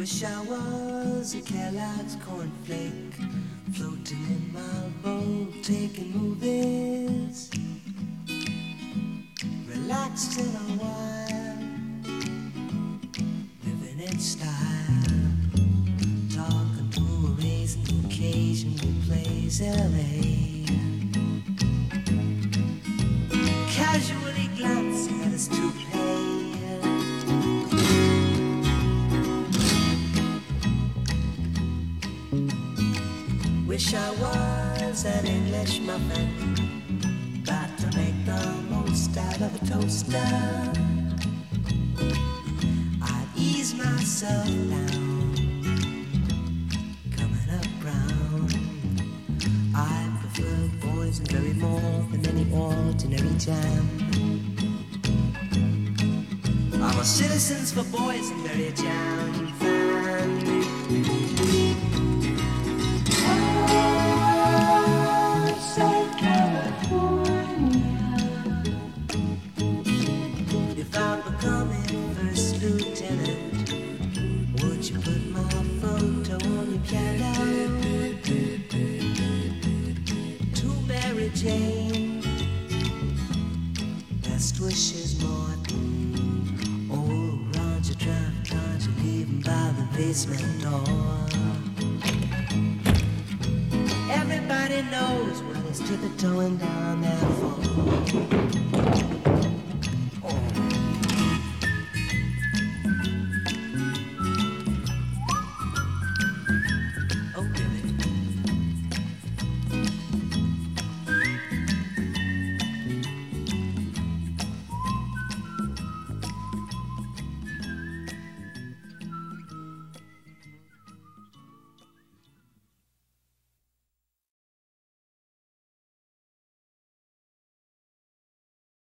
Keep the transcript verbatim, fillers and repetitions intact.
Wish I was a Kellogg's cornflake, floating in my bowl, taking movies, relaxed in a while, living in style, talking to a raisin who occasionally plays L A, casually glancing at his toupee. Wish I was an English muffin, got to make the most out of a toaster. I'd ease myself down, coming up brown. I prefer boysenberry more than any ordinary jam. I'm a Citizens for Boysenberry Jam fan. Jane, best wishes, Martin. Oh, Roger, trying, trying to leave him by the basement door. Everybody knows what he's tiptoeing down there for.